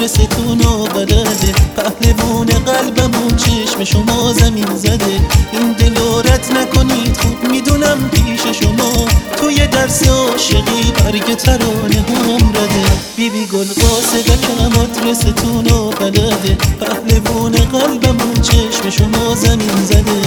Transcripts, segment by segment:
ستون و بلده، پهلوون قلبمون چشم شما زمین زده. این دل رو رد نکنید خوب میدونم پیش شما، توی درس عاشقی برگ ترانه هم رده. بیبی گل قاصدکم آدرستون و بلده، پهلوون قلبمون چشم شما زمین زده.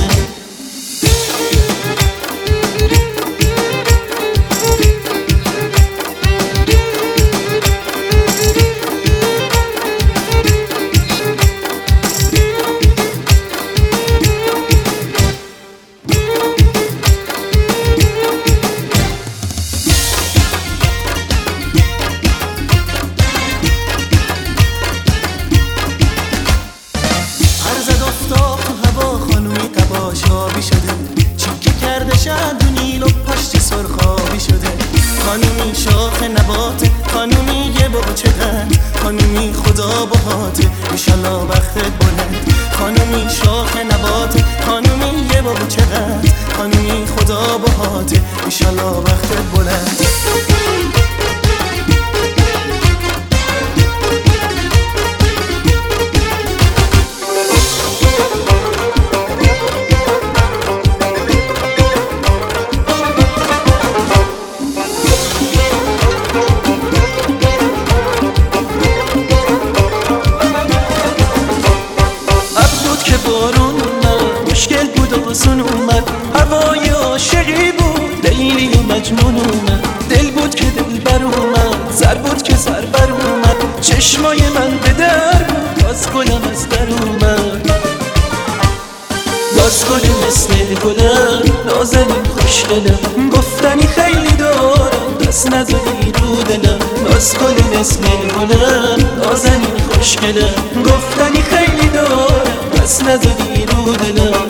دونیل و پشت سرخابی شده. خانومی شاخ نباته، خانومی یه باچه قند، خانومی خدا باهاته ایشالله بختت بلند. خانومی شاخ نباته، خانومی یه باچه قند، خانومی خدا باهاته ایشالله بختت بلند. مشکل بود آسون اومد، هوای عاشقی بود، لیلی و مجنون اومد. دل بود که دل بر اومد، سر بود که سر بر اومد. چشمای من به در بود، باز گلم از در اومد. باز گل مثل گلم، نازنین خوشگلم، گفتنی خیلی دارم دست نزدی رو دلم. باز گل مثل گلم، نازنین خوشگلم، گفتنی خیلی دارم دست نزدی رو دلم.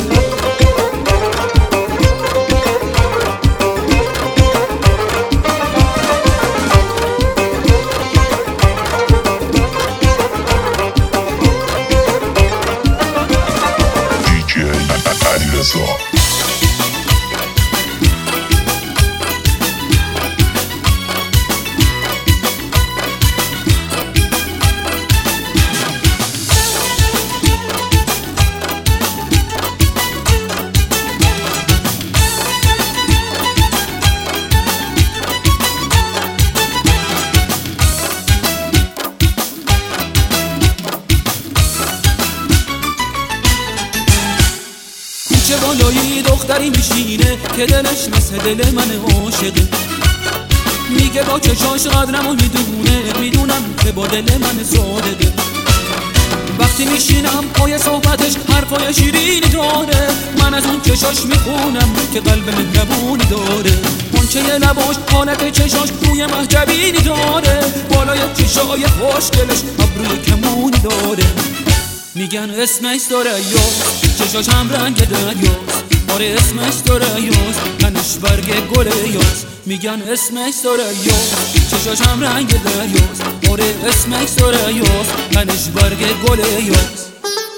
چه بالایی دختری میشینه که دلش مثل دل من عاشقه. میگه با چشاش قدرمو میدونه، میدونم که با دل من صادقه. وقتی میشینم پای صحبتش حرفای شیرینی داره، من از اون چشاش میخونم که قلب مهربونی داره. منچه لباش حالت چشاش روی مهجبینی داره، بالای چشای خوشگلش ابروی کمونی داره. میگن اسمش ثریاست، چشاش هم رنگ دریاست. آره اسمش ثریاست، تنش برگ گل یاست. میگن اسمش ثریاست، چشاش هم رنگ دریاست. آره اسمش ثریاست، تنش برگ گل یاست.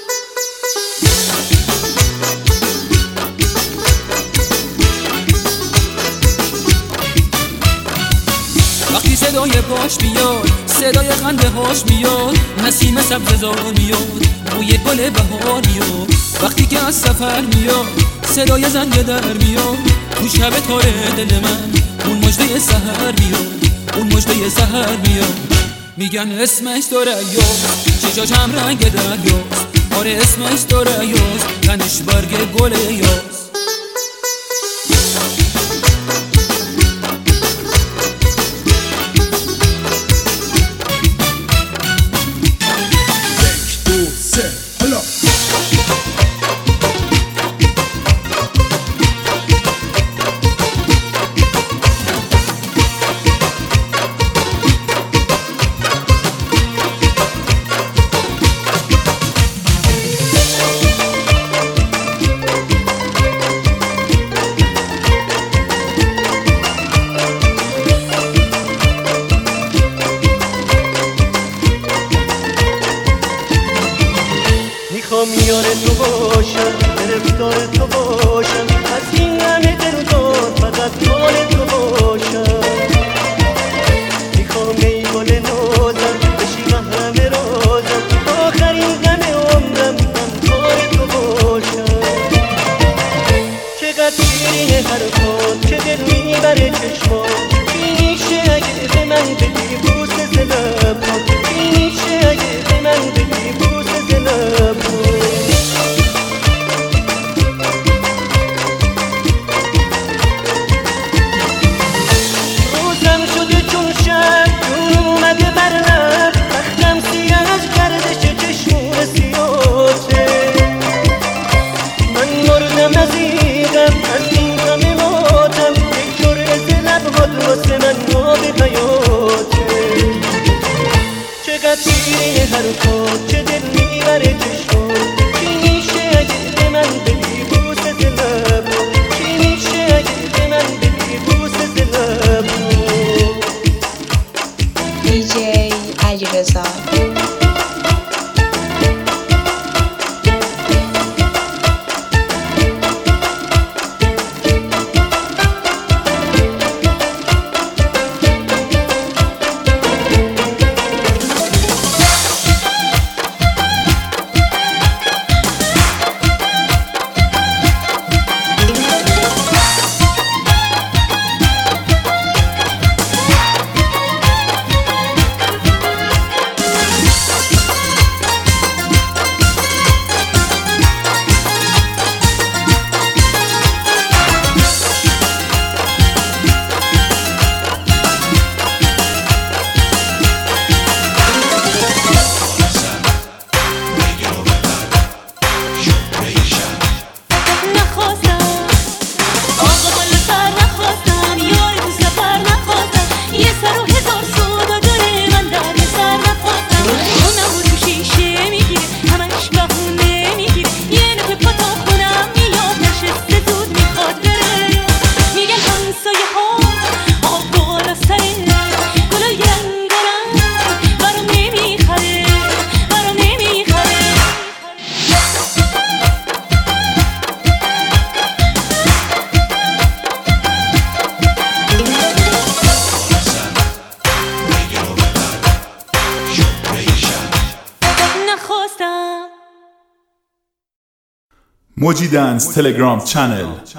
وقتی صدای پاش بیاد، صدای خنده هاش میاد، نسیم سبززار میاد، بوی گل بهار میاد. وقتی که از سفر میاد، صدای زنگ در میاد، تو شب تاره دل من اون مژده سحر میاد، اون مژده سحر میاد. میگن اسمش ثریاست، چشاش هم رنگ دریاست. آره اسمش ثریاست، تنش برگ گل یاست. میار تو باشم، گرفتار تو باشم، از این همه دلدار فقط یار تو باشم. میخوام ای گل نازم بشی محرم راز میبره چشما چی میشه اگه به من بدی بوسه ز لب‌ها چی میشه اگه به من بدی بوسه ز لب‌ها روزم شده چون شب جون اومده بر لب وقتم سیه از گردش چشمون سیاته من مردم از این غم از این غم ماتم یک جرعه ز لب‌هات واسه من آب حیاته چقدر شیرین حرفات چه دل میبره چشمات چی میشه اگه به من بدی بوسه ز لب‌ها چی میشه اگه به من بدی بوسه ز لب‌ها دیجی علیرضا موجی دنس تلگرام چنل